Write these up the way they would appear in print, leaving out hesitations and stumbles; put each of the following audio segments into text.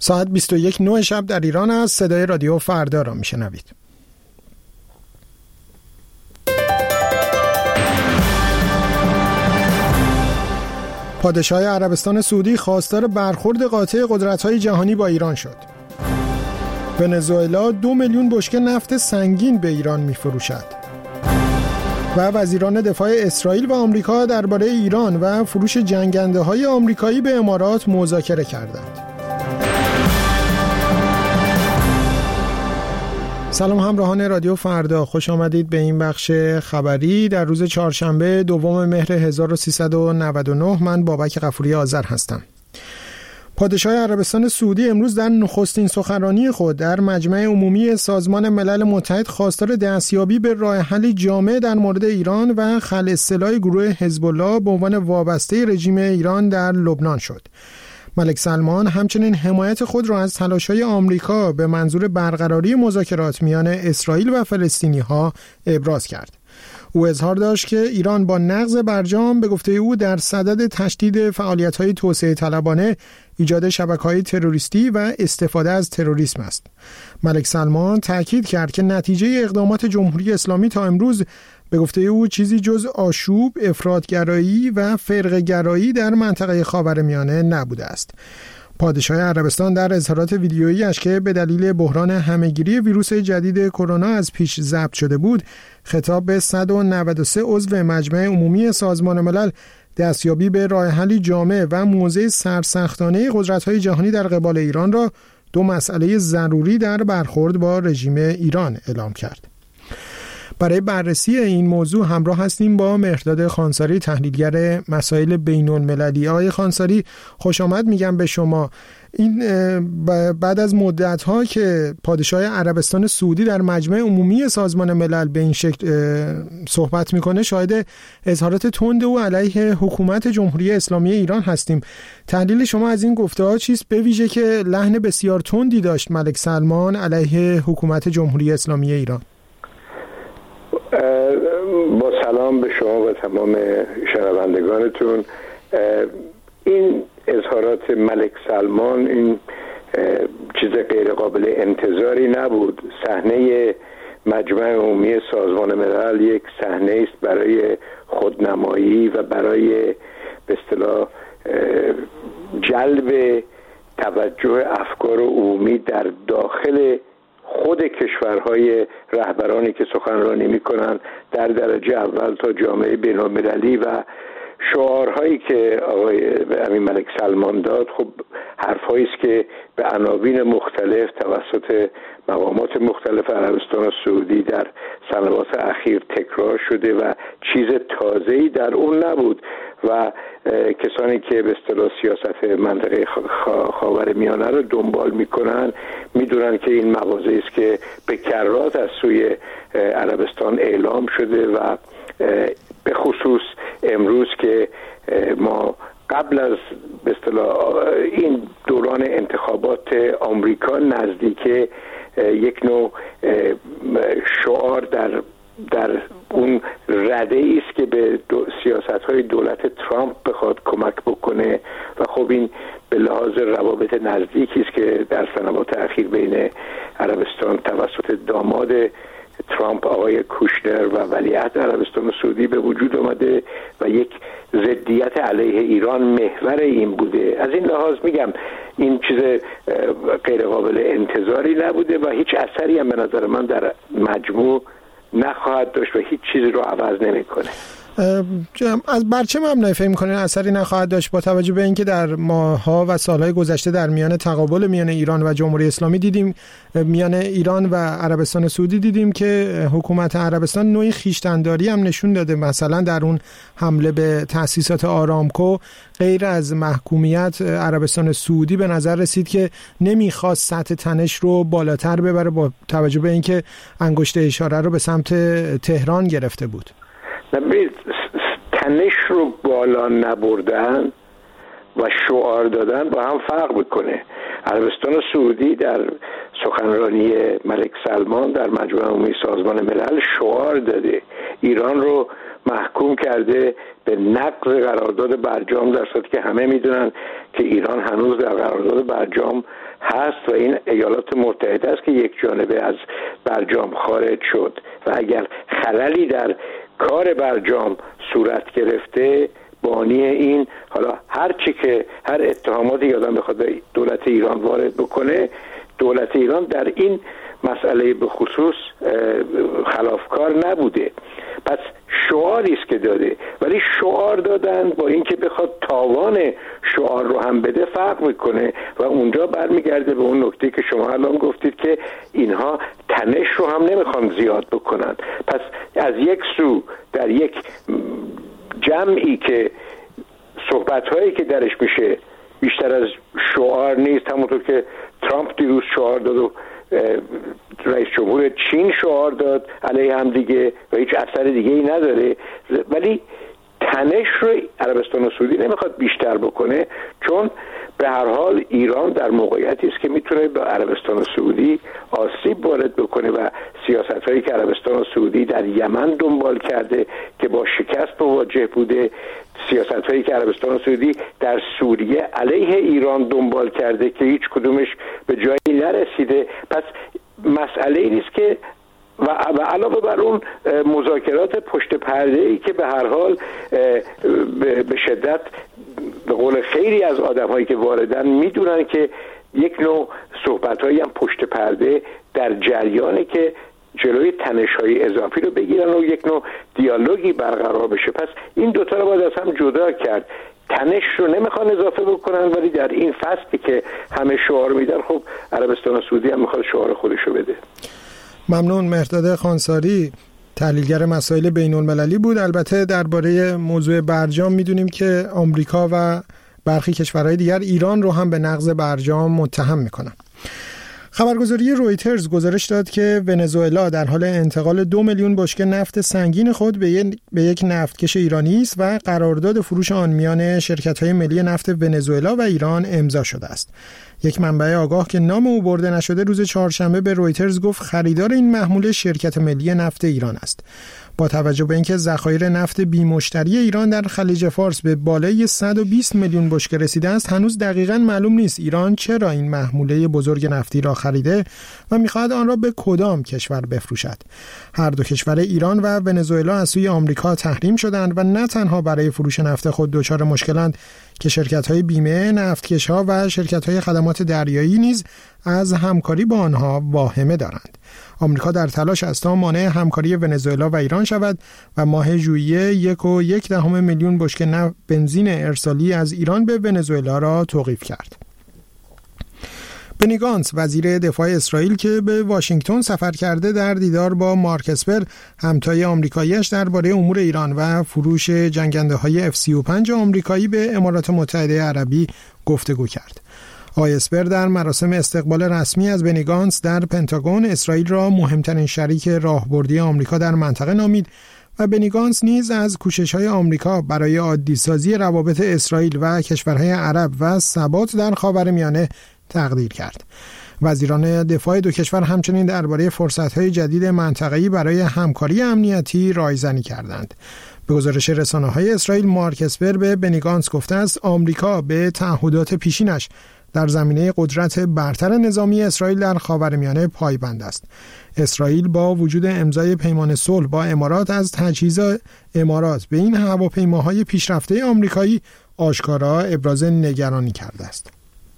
ساعت 21:09 شب در ایران است. صدای رادیو فردا را میشنوید. پادشاه عربستان سعودی خواستار برخورد قاطع قدرت‌های جهانی با ایران شد. ونزوئلا 2 میلیون بشکه نفت سنگین به ایران می‌فروشد. و وزیران دفاع اسرائیل و آمریکا درباره ایران و فروش جنگنده‌های آمریکایی به امارات مذاکره کردند. سلام همراهان رادیو فردا، خوش آمدید به این بخش خبری در روز چهارشنبه دوم مهر 1399. من بابک غفوری آذر هستم. پادشاه عربستان سعودی امروز در نخستین سخنرانی خود در مجمع عمومی سازمان ملل متحد خواستار دستیابی به راه حلی جامع در مورد ایران و خلع اصطلاح گروه حزب الله به عنوان وابسته رژیم ایران در لبنان شد. ملک سلمان همچنین حمایت خود را از تلاش‌های آمریکا به منظور برقراری مذاکرات میان اسرائیل و فلسطینی‌ها ابراز کرد. او اظهار داشت که ایران با نقض برجام به گفته او در صدد تشدید فعالیت‌های توسعه طلبانه، ایجاد شبکه‌های تروریستی و استفاده از تروریسم است. ملک سلمان تأکید کرد که نتیجه اقدامات جمهوری اسلامی تا امروز به گفته او چیزی جز آشوب، افراط‌گرایی و فرقه‌گرایی در منطقه خاورمیانه نبوده است. پادشاه عربستان در اظهارات ویدیویی‌اش که به دلیل بحران همه‌گیری ویروس جدید کرونا از پیش ضبط شده بود، خطاب به 193 عضو مجمع عمومی سازمان ملل دستیابی به راه حلی جامع و موضع سرسختانه قدرت‌های جهانی در قبال ایران را دو مسئله ضروری در برخورد با رژیم ایران اعلام کرد. برای بررسی این موضوع همراه هستیم با مهرداد خانساری، تحلیلگر مسائل بین‌المللی. آقای خانساری، خوش آمد میگم به شما. این بعد از مدت‌ها که پادشاه عربستان سعودی در مجمع عمومی سازمان ملل به این شکل صحبت میکنه، شاهد اظهارات تند او علیه حکومت جمهوری اسلامی ایران هستیم. تحلیل شما از این گفته‌ها چیست، به ویژه که لحن بسیار تندی داشت ملک سلمان علیه حکومت جمهوری اسلامی ایران؟ با سلام به شما و تمام شنوندگانتون. این اظهارات ملک سلمان این چیز غیر قابل انتظاری نبود. صحنه مجمع عمومی سازمان ملل یک صحنه است برای خودنمایی و برای به اصطلاح جلب توجه افکار عمومی در داخل خود کشورهای رهبرانی که سخنرانی میکنن در درجه اول تا جامعه بین‌المللی و شعارهایی که آقای امین ملک سلمان داد، خب حرفایی است که به عناوین مختلف توسط مقامات مختلف عربستان سعودی در سنوات اخیر تکرار شده و چیز تازه‌ای در اون نبود و کسانی که به اصطلاح سیاست منطقه خاورمیانه رو دنبال میکنن میدونن که این مواضعی است که به کرات از سوی عربستان اعلام شده و به خصوص امروز که ما قبل از به اصطلاح این دوران انتخابات آمریکا نزدیک، یک نوع شعار در اون رده است که به سیاست‌های دولت ترامپ بخواد کمک بکنه و خب این به لحاظ روابط نزدیکی است که در سنوات اخیر بین عربستان توسط داماد ترامپ آقای کوشنر و ولیعهد عربستان سعودی به وجود آمده و یک ضدیت علیه ایران محور این بوده. از این لحاظ میگم این چیز غیر قابل انتظاری نبوده و هیچ اثری هم به نظر من در مجموع نخواهد داشت و هیچ چیزی رو عوض نمیکنه. از برچه مبنای فکر می‌کنین اثری نخواهد داشت با توجه به اینکه در ماه‌ها و سال‌های گذشته در میان تقابل میان ایران و جمهوری اسلامی دیدیم، میان ایران و عربستان سعودی دیدیم که حکومت عربستان نوعی خویشتن‌داری هم نشون داده. مثلا در اون حمله به تأسیسات آرامکو غیر از محکومیت عربستان سعودی به نظر رسید که نمیخواست سطح تنش رو بالاتر ببره با توجه به اینکه انگشت اشاره رو به سمت تهران گرفته بود. تنش رو بالا نبردن و شعار دادن با هم فرق میکنه. عربستان سعودی در سخنرانی ملک سلمان در مجمع عمومی سازمان ملل شعار داده، ایران رو محکوم کرده به نقض قرارداد برجام، در صورتی که همه میدونن که ایران هنوز در قرارداد برجام هست و این ایالات متحده است که یک جانبه از برجام خارج شد و اگر خللی در کار برجام صورت گرفته، بانی این حالا هر اتهاماتی آدم بخواد به دولت ایران وارد بکنه، دولت ایران در این مسئله به خصوص خلافکار نبوده. پس شعاری است که داده، ولی شعار دادن با اینکه بخواد تاوان شعار رو هم بده فرق میکنه و اونجا برمیگرده به اون نکته که شما الان گفتید که اینها تنش رو هم نمیخوان زیاد بکنن. پس از یک سو در یک جمعی که صحبت‌هایی که درش میشه بیشتر از شعار نیست، همونطور که ترامپ دیروز شعار داد و رئیس جمهور چین شعار داد علیه هم دیگه و هیچ اثر دیگه ای نداره، ولی تنش رو عربستان سعودی نمیخواد بیشتر بکنه، چون به هر حال ایران در موقعیتی است که میتونه به عربستان سعودی آسیب وارد بکنه و سیاست‌هایی که عربستان سعودی در یمن دنبال کرده که با شکست مواجه بوده، سیاست‌هایی که عربستان سعودی در سوریه علیه ایران دنبال کرده که هیچ کدومش به جایی نرسیده. پس مسئله این است که و علاوه بر اون مذاکرات پشت پرده‌ای که به هر حال به شدت به قول خیلی از آدم‌هایی که واردن میدونن که یک نوع صحبت‌هایی هم پشت پرده در جریانه که جلوی تنش‌های اضافی رو بگیرن و یک نوع دیالوگی برقرار بشه. پس این دوتا رو باید از هم جدا کرد. تنش رو نمیخوان اضافه بکنن، ولی در این فصلی که همه شعار میدن، خب عربستان سعودی هم میخواد شعار خودش رو بده. ممنون. مهرداد خانساری تحلیلگر مسائل بین‌المللی بود. البته درباره موضوع برجام میدونیم که آمریکا و برخی کشورهای دیگر ایران رو هم به نقض برجام متهم میکنن. خبرگزاری رویترز گزارش داد که ونزوئلا در حال انتقال 2 میلیون بشکه نفت سنگین خود به یک نفتکش ایرانی است و قرارداد فروش آن میان شرکت‌های ملی نفت ونزوئلا و ایران امضا شده است. یک منبع آگاه که نام او برده نشده روز چهارشنبه به رویترز گفت خریدار این محموله شرکت ملی نفت ایران است. با توجه به اینکه ذخایر نفت بی‌مشتری ایران در خلیج فارس به بالای 120 میلیون بشکه رسیده است، هنوز دقیقاً معلوم نیست ایران چرا این محموله بزرگ نفتی را خریده و می‌خواهد آن را به کدام کشور بفروشد. هر دو کشور ایران و ونزوئلا از سوی آمریکا تحریم شدند و نه تنها برای فروش نفت خود دچار مشکلند که شرکت‌های بیمه، نفتکش‌ها و شرکت‌های خدمات دریایی نیز از همکاری با آنها واهمه دارند. آمریکا در تلاش است تا مانع همکاری ونزوئلا و ایران شود و ماه ژوئیه 1.1 میلیون بشکه بنزین ارسالی از ایران به ونزوئلا را توقیف کرد. بنی گانتز وزیر دفاع اسرائیل که به واشنگتن سفر کرده در دیدار با مارک اسپر همتای آمریکایی‌اش درباره امور ایران و فروش جنگنده‌های F-35 آمریکایی به امارات متحده عربی گفتگو کرد. آقای اسپر در مراسم استقبال رسمی از بنی گانتز در پنتاگون اسرائیل را مهمترین شریک راهبردی آمریکا در منطقه نامید و بنی گانتز نیز از کوشش‌های آمریکا برای عادی‌سازی روابط اسرائیل و کشورهای عرب و ثبات در خاورمیانه تقدیر کرد. وزیران دفاع دو کشور همچنین درباره فرصت‌های جدید منطقه‌ای برای همکاری امنیتی رایزنی کردند. به گزارش رسانه‌های اسرائیل، مارک اسپر به بنی گانتز گفته است آمریکا به تعهدات پیشینش در زمینه قدرت برتر نظامی اسرائیل در خاورمیانه پایبند است. اسرائیل با وجود امضای پیمان صلح با امارات از تجهیز امارات به این هواپیماهای پیشرفته آمریکایی آشکارا ابراز نگرانی کرده است.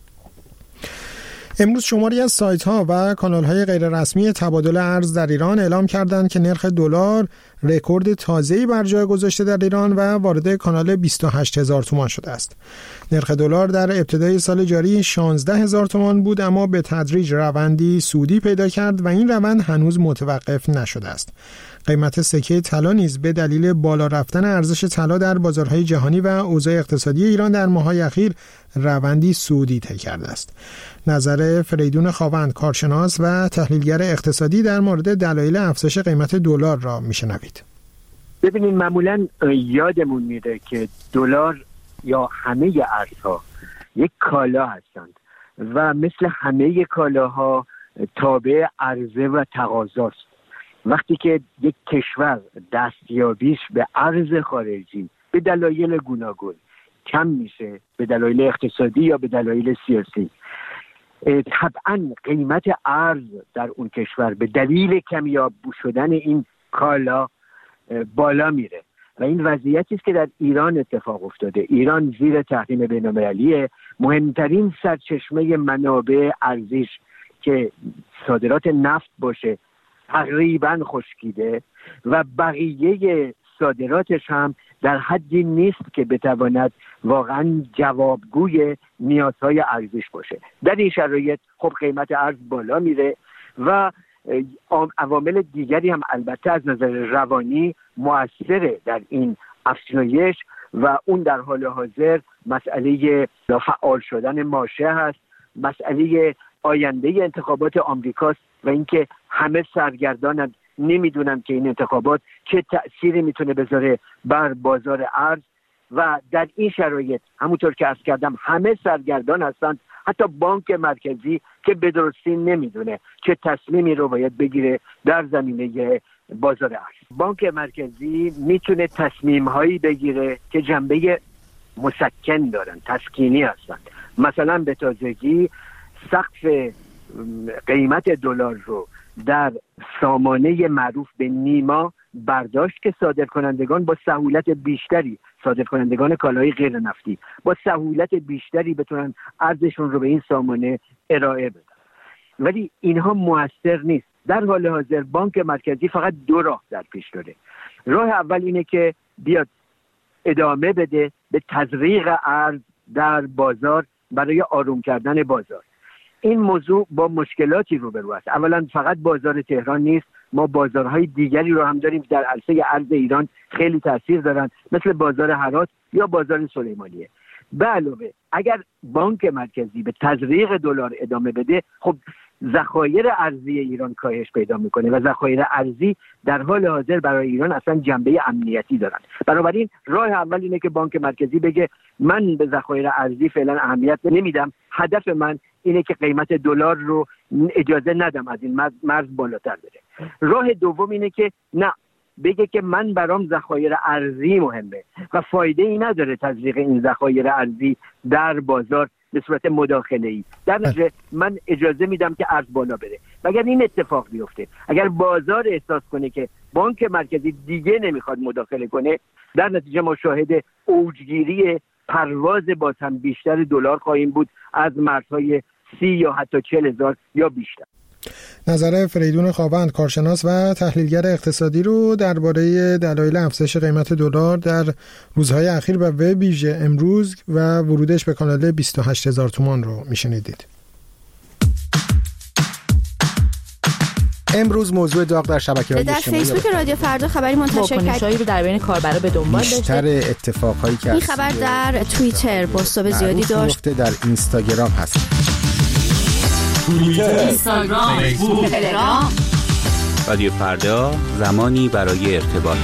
امروز شماری از سایت‌ها و کانال‌های غیررسمی تبادل ارز در ایران اعلام کردند که نرخ دلار رکورد تازه‌ای بر جای گذاشته در ایران و وارد کانال 28000 تومان شده است. نرخ دلار در ابتدای سال جاری 16000 تومان بود، اما به تدریج روندی سودی پیدا کرد و این روند هنوز متوقف نشده است. قیمت سکه طلا نیز به دلیل بالا رفتن ارزش طلا در بازارهای جهانی و اوضاع اقتصادی ایران در ماه‌های اخیر روندی سودی طی کرده است. نظر فریدون خاوند، کارشناس و تحلیلگر اقتصادی در مورد دلایل افزایش قیمت دلار را میشنوید. ببینید معمولاً یادمون میره که دلار یا همه ارزها یک کالا هستند و مثل همه کالاها تابع عرضه و تقاضاست وقتی که یک کشور دستیابیش به ارز خارجی به دلایل گوناگون کم میشه، به دلایل اقتصادی یا به دلایل سیاسی، طبعا قیمت ارز در اون کشور به دلیل کمیاب شدن این کالا بالا میره و این وضعیتی است که در ایران اتفاق افتاده. ایران زیر تحریم بین‌المللی، مهمترین سرچشمه منابع ارزیش که صادرات نفت باشه تقریبا خشکیده و بقیه صادراتش هم در حدی نیست که بتواند واقعا جوابگوی نیازهای ارزش باشه. در این شرایط خب قیمت ارز بالا میره و عوامل دیگری هم البته از نظر روانی مؤثره در این افزایش و اون در حال حاضر مسئله فعال شدن ماشه هست، مسئله آینده انتخابات آمریکاست و اینکه همه سرگردانند، نمیدونن که این انتخابات چه تأثیری میتونه بذاره بر بازار ارز و در این شرایط همونطور که عرض کردم همه سرگردان هستند، حتی بانک مرکزی که به درستی نمیدونه چه تصمیمی رو باید بگیره در زمینه بازار ارز. بانک مرکزی میتونه تصمیم هایی بگیره که جنبه مسکن دارن، تسکینی هستند. مثلا به تازگی سقف قیمت دلار رو در سامانه معروف به نیما برداشت که صادرکنندگان با سهولت بیشتری، صادرکنندگان کالای غیر نفتی با سهولت بیشتری بتونن ارزشون رو به این سامانه ارائه بدن. ولی اینها موثر نیست. در حال حاضر بانک مرکزی فقط دو راه در پیش داره. راه اول اینه که بیاد ادامه بده به تزریق ارز در بازار برای آروم کردن بازار. این موضوع با مشکلاتی روبرو است. اولا فقط بازار تهران نیست، ما بازارهای دیگری رو هم داریم در عرصه ارز ایران خیلی تاثیر دارن، مثل بازار هرات یا بازار سلیمانیه. به علاوه اگر بانک مرکزی به تزریق دلار ادامه بده، خب ذخایر ارزی ایران کاهش پیدا میکنه و ذخایر ارزی در حال حاضر برای ایران اصلا جنبه امنیتی دارن. بنابراین راه اول اینه که بانک مرکزی بگه من به ذخایر ارزی فعلا اهمیت نمیدم، هدف من اینه که قیمت دلار رو اجازه ندم از این مرز بالاتر بره. راه دوم اینه که نه، بگه که من برام ذخایر ارزی مهمه و فایده ای نداره تزریق این ذخایر ارزی در بازار به صورت مداخله‌ای. در نتیجه من اجازه میدم که ارز بالا بره. و اگر این اتفاق بیفته، اگر بازار احساس کنه که بانک مرکزی دیگه نمیخواد مداخله کنه، در نتیجه ما شاهد اوجگیری پرواز باز هم بیشتر دلار خواهیم بود از مرزهای 30 یا حتی 40,000 یا بیشتر. نظر فریدون خاوند، کارشناس و تحلیلگر اقتصادی رو درباره دلایل افزایش قیمت دلار در روزهای اخیر و به ویژه امروز و ورودش به کانال 28,000 تومان رو میشنیدید. امروز موضوع داغ در شبکه‌های اجتماعی در فیسبوک رادیو فردا خبری منتشر کرد. رو در بین کاربرا به دنبال داشته. بیشتر اتفاقهایی که این خبر در توییتر بازتاب زیادی داشت. در اینستاگرام هست. اینستاگرام، فیسبوک، تلگرام. رادیو فردا، زمانی برای ارتباط.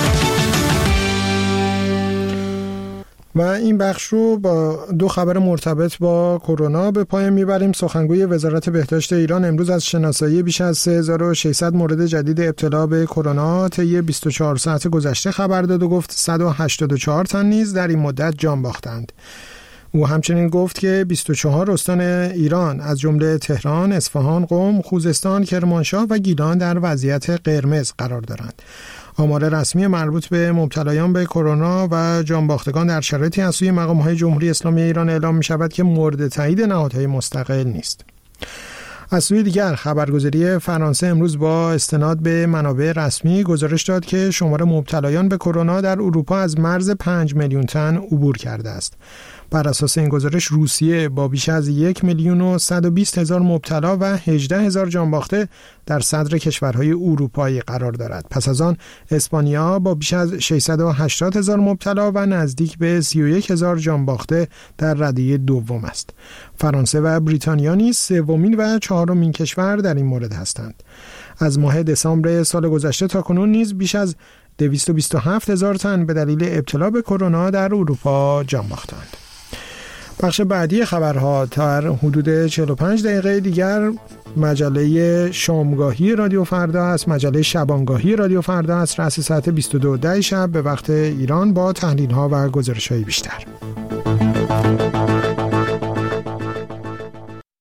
و این بخش رو با دو خبر مرتبط با کرونا به پایان میبریم. سخنگوی وزارت بهداشت ایران امروز از شناسایی بیش از 3600 مورد جدید ابتلا به کرونا طی 24 ساعت گذشته خبر داد و گفت 184 تن نیز در این مدت جان باختند. او همچنین گفت که 24 استان ایران از جمله تهران، اصفهان، قم، خوزستان، کرمانشاه و گیلان در وضعیت قرمز قرار دارند. آمار رسمی مربوط به مبتلایان به کرونا و جانباختگان در شرایطی از سوی مقام‌های جمهوری اسلامی ایران اعلام می‌شود که مورد تایید نهادهای مستقل نیست. از سوی دیگر خبرگزاری فرانسه امروز با استناد به منابع رسمی گزارش داد که شمار مبتلایان به کرونا در اروپا از مرز 5 میلیون تن عبور کرده است. بر اساس این گزارش روسیه با بیش از 1,120,000 مبتلا و 18,000 جانباخته در صدر کشورهای اروپایی قرار دارد. پس از آن اسپانیا با بیش از 680,000 مبتلا و نزدیک به 31,000 جانباخته در رده دوم است. فرانسه و بریتانیا نیز سومین و چهارمین کشور در این مورد هستند. از ماه دسامبر سال گذشته تا کنون نیز بیش از 227,000 تن به دلیل ابتلا به کرونا در اروپا جان باختند. بخش بعدی خبرها در حدود 45 دقیقه دیگر مجله شامگاهی رادیو فردا است، مجله شبانگاهی رادیو فردا است، رأس ساعت 22:10 شب به وقت ایران با تحلیل‌ها و گزارش‌های بیشتر.